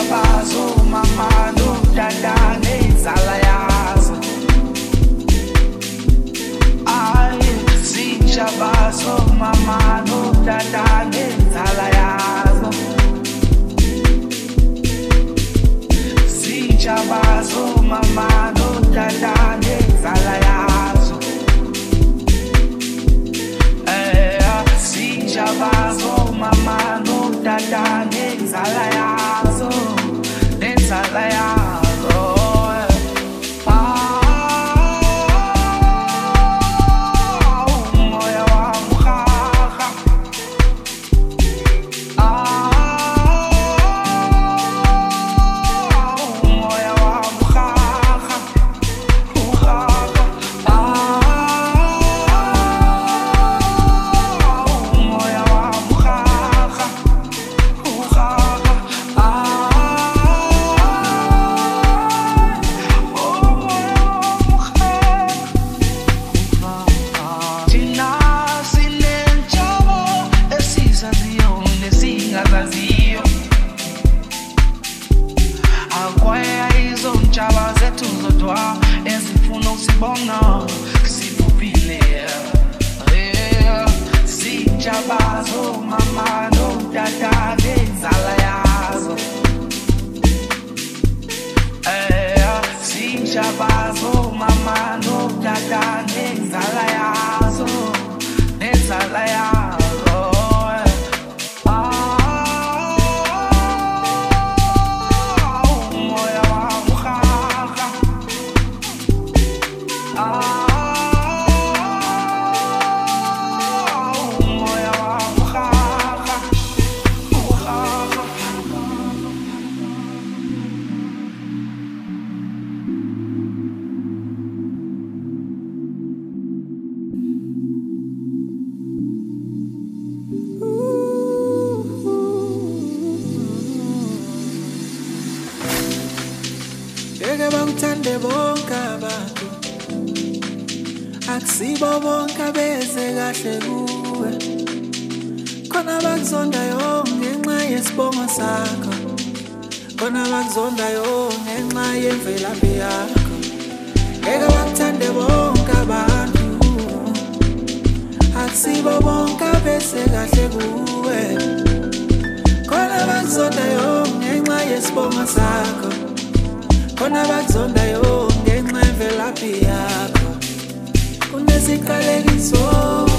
Sijabazo mama no dada nezala yazo. Ay, sijabazo mama no dada nezala yazo. Sijabazo mama no dada nezala yazo. Sijabazo mama no dada nezala yazo. Nezala yazo. Moya wa mukhaha. Moya wa mukhaha. Moya wa mukhaha. Thina sinenjabulo esizaziyo nesingazaziyo. Akwaya izo ntshaba zethu zodwa ezifuna usibona siphuphile. Sijabazo mama no dada nezala yazo. Sijabazo mama no dada nezala yazo. Nezala yazo. Moya wa mukhaha. Moya wa mukhaha. Eke bangithande bonke abantu, akusibo bonke abeze kahle kuwe. Khona abakuzondayo ngenxa yesibongo sakho, khona abakuzondayo ngenxa yemvelaphi yakho. Eke bangithande bonke abantu, akusibo bonke abeze kahle kuwe. Khona abakuzondayo ngenxa yesibongo sakho, khona bakuzondayo ngenxa yemvelaphi yakho. Kunesiqalekiso